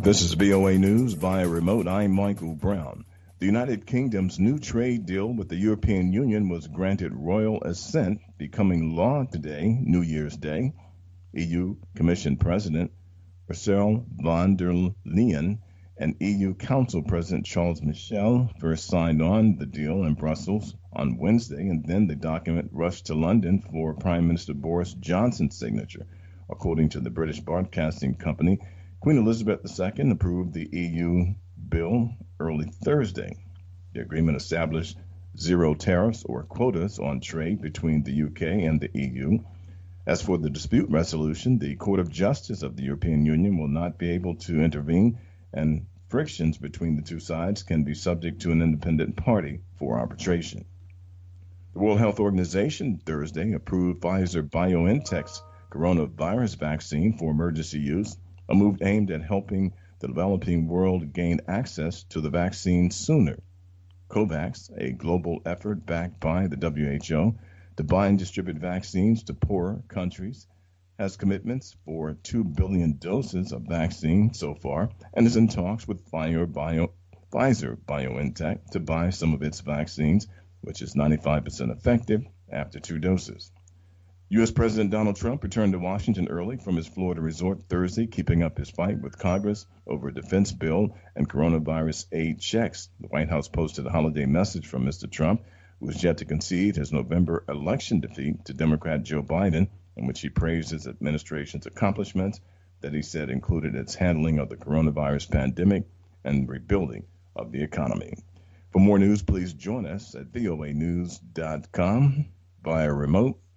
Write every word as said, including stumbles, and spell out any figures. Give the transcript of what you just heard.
This is V O A News via remote. I'm Michael Brown. The United Kingdom's new trade deal with the European Union was granted royal assent, becoming law today, New Year's Day. E U Commission President Ursula von der Leyen and E U Council President Charles Michel first signed on the deal in Brussels on Wednesday, and then the document rushed to London for Prime Minister Boris Johnson's signature. According to the British Broadcasting Company, Queen Elizabeth the Second approved the E U bill early Thursday. The agreement established zero tariffs or quotas on trade between the U K and the E U. As for the dispute resolution, the Court of Justice of the European Union will not be able to intervene, and frictions between the two sides can be subject to an independent party for arbitration. The World Health Organization Thursday approved Pfizer-BioNTech's coronavirus vaccine for emergency use, a move aimed at helping the developing world gain access to the vaccine sooner. COVAX, a global effort backed by the W H O to buy and distribute vaccines to poorer countries, has commitments for two billion doses of vaccine so far and is in talks with Pfizer Bio, Pfizer BioNTech to buy some of its vaccines, which is ninety-five percent effective after two doses. U S. President Donald Trump returned to Washington early from his Florida resort Thursday, keeping up his fight with Congress over a defense bill and coronavirus aid checks. The White House posted a holiday message from Mister Trump, who is yet to concede his November election defeat to Democrat Joe Biden, in which he praised his administration's accomplishments that he said included its handling of the coronavirus pandemic and rebuilding of the economy. For more news, please join us at voa news dot com via remote.